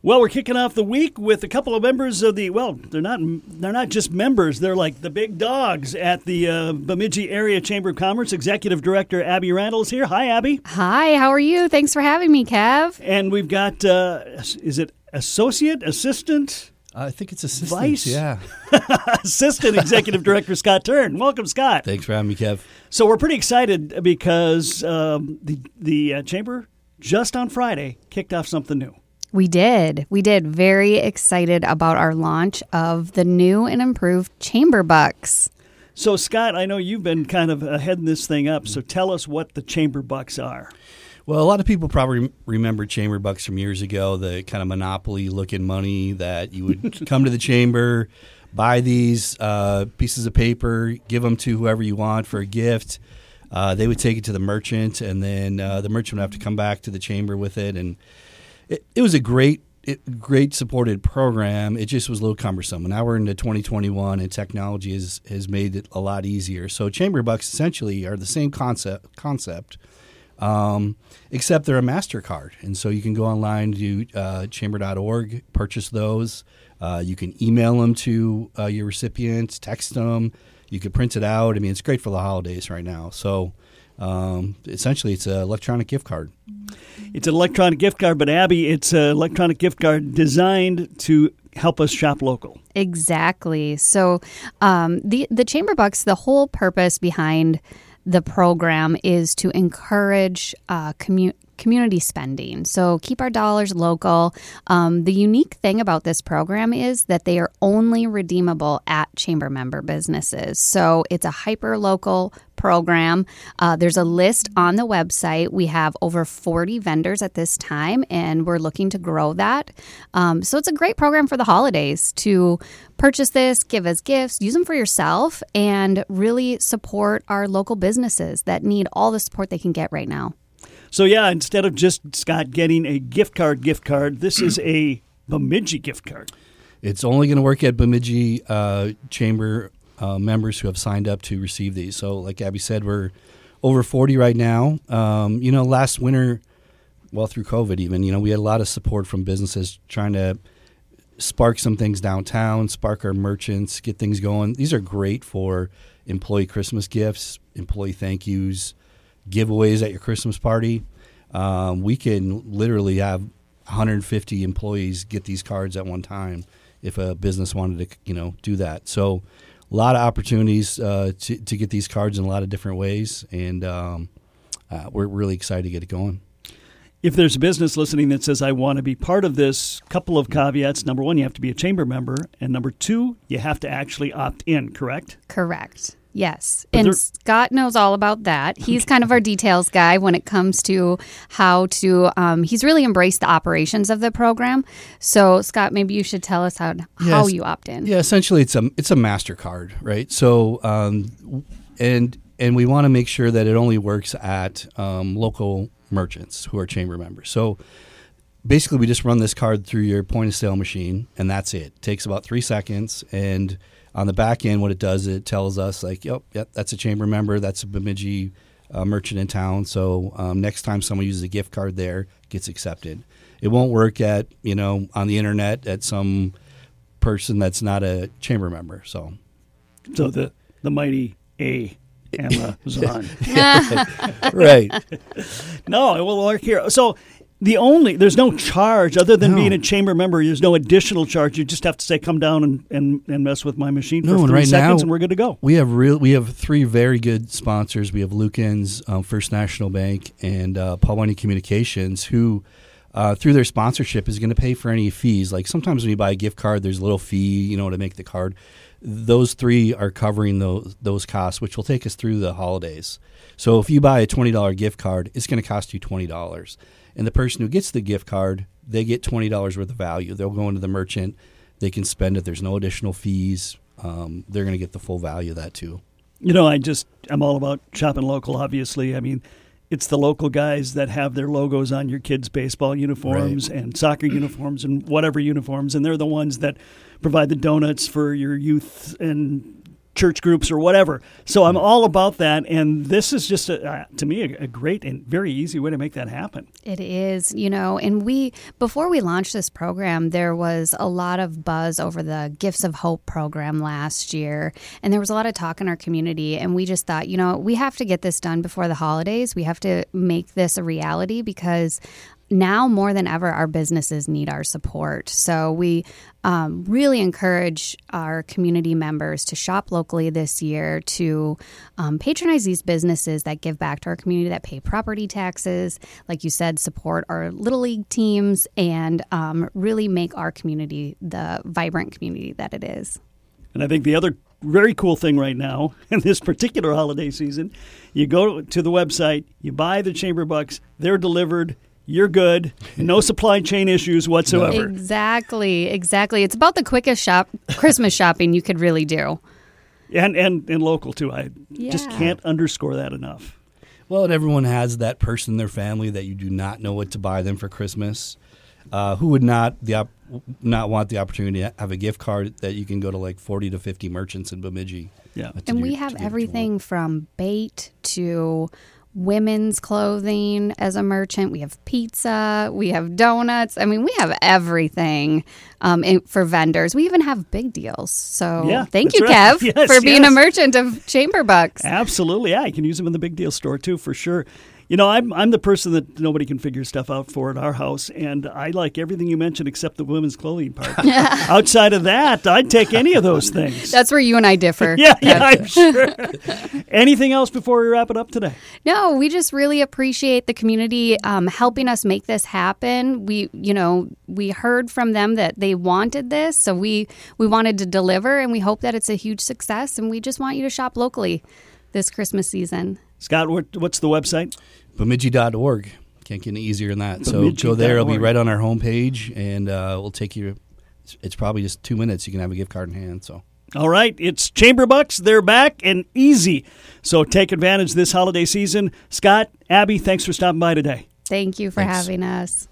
Well, we're kicking off the week with a couple of members of they're not just members, they're like the big dogs at the Bemidji Area Chamber of Commerce. Executive Director Abby Randall is here. Hi, Abby. Hi, how are you? Thanks for having me, Kev. And we've got, is it assistant? I think it's assistant. Vice? Yeah. Assistant Executive Director Scott Turn. Welcome, Scott. Thanks for having me, Kev. So we're pretty excited because the Chamber just on Friday kicked off something new. We did. Very excited about our launch of the new and improved Chamber Bucks. So, Scott, I know you've been kind of heading this thing up, so tell us what the Chamber Bucks are. Well, a lot of people probably remember Chamber Bucks from years ago, the kind of monopoly-looking money that you would come to the Chamber, buy these pieces of paper, give them to whoever you want for a gift. They would take it to the merchant, and then the merchant would have to come back to the Chamber with it, and it was a great supported program. It just was a little cumbersome. Now we're into 2021, and technology has made it a lot easier. So Chamber Bucks essentially are the same concept, except they're a MasterCard. And so you can go online to chamber.org, purchase those. You can email them to your recipients, text them. You could print it out. I mean, it's great for the holidays right now. So essentially, it's an electronic gift card. It's an electronic gift card, but Abby, it's an electronic gift card designed to help us shop local. Exactly. So the Chamber Bucks, the whole purpose behind the program is to encourage community spending. So keep our dollars local. The unique thing about this program is that they are only redeemable at Chamber member businesses. So it's a hyper-local program. There's a list on the website. We have over 40 vendors at this time, and we're looking to grow that. So it's a great program for the holidays to purchase this, give us gifts, use them for yourself, and really support our local businesses that need all the support they can get right now. So, yeah, instead of just, Scott, getting a gift card, this is a Bemidji gift card. It's only going to work at Bemidji Chamber members who have signed up to receive these. So, like Abby said, we're over 40 right now. Last winter, well, through COVID even, we had a lot of support from businesses trying to spark some things downtown, spark our merchants, get things going. These are great for employee Christmas gifts, employee thank yous, giveaways at your Christmas party. We can literally have 150 employees get these cards at one time if a business wanted to, do that. So a lot of opportunities to get these cards in a lot of different ways, and we're really excited to get it going. If there's a business listening that says, I want to be part of this, couple of caveats. Number one, you have to be a Chamber member. And number two, you have to actually opt in, correct? Correct. Yes. And Scott knows all about that. He's kind of our details guy when it comes to how to, he's really embraced the operations of the program. So, Scott, maybe you should tell us how you opt in. Yeah, essentially it's a MasterCard, right? So, and we want to make sure that it only works at local merchants who are Chamber members. So, basically, we just run this card through your point-of-sale machine, and that's it. It takes about 3 seconds, and on the back end, what it does, it tells us, like, yep, that's a Chamber member, that's a Bemidji merchant in town. So next time someone uses a gift card there, it gets accepted. It won't work at, on the internet at some person that's not a Chamber member. So the mighty Amazon. Right. No, it will work here. So there's no charge other than being a Chamber member. There's no additional charge. You just have to say, come down and mess with my machine for 3 seconds, and we're good to go. We have three very good sponsors. We have Lukens, First National Bank, and Paul Whitney Communications, who through their sponsorship is going to pay for any fees. Like sometimes when you buy a gift card, there's a little fee, to make the card. Those three are covering those costs, which will take us through the holidays. So if you buy a $20 gift card, it's going to cost you $20. And the person who gets the gift card, they get $20 worth of value. They'll go into the merchant. They can spend it. There's no additional fees. They're going to get the full value of that, too. I'm all about shopping local, obviously. I mean, it's the local guys that have their logos on your kids' baseball uniforms and soccer uniforms and whatever uniforms. And they're the ones that provide the donuts for your youth and church groups or whatever. So I'm all about that, and this is just, to me, a great and very easy way to make that happen. It is, and before we launched this program, there was a lot of buzz over the Gifts of Hope program last year, and there was a lot of talk in our community, and we just thought, we have to get this done before the holidays. We have to make this a reality because now more than ever, our businesses need our support. So we really encourage our community members to shop locally this year, to patronize these businesses that give back to our community, that pay property taxes, like you said, support our Little League teams, and really make our community the vibrant community that it is. And I think the other very cool thing right now in this particular holiday season, you go to the website, you buy the Chamber Bucks, they're delivered. You're good. No supply chain issues whatsoever. Exactly. It's about the quickest Christmas shopping you could really do. And local, too. I just can't underscore that enough. Well, and everyone has that person in their family that you do not know what to buy them for Christmas. Who would not want the opportunity to have a gift card that you can go to like 40 to 50 merchants in Bemidji? Yeah. And we have everything from bait to women's clothing as a merchant. We have pizza. We have donuts. I mean, we have everything for vendors. We even have big deals. So thank you, Kev, for being a merchant of Chamber Bucks. Absolutely. Yeah, you can use them in the big deal store, too, for sure. I'm the person that nobody can figure stuff out for at our house, and I like everything you mentioned except the women's clothing part. Outside of that, I'd take any of those things. That's where you and I differ. Yeah, I'm sure. Anything else before we wrap it up today? No, we just really appreciate the community helping us make this happen. We heard from them that they wanted this, so we wanted to deliver, and we hope that it's a huge success, and we just want you to shop locally this Christmas season. Scott, what's the website? Bemidji.org. Can't get any easier than that. So go there. It'll be right on our homepage, and we'll take you. It's probably just 2 minutes. You can have a gift card in hand. So. All right. It's Chamber Bucks. They're back and easy. So take advantage this holiday season. Scott, Abby, thanks for stopping by today. Thank you for having us.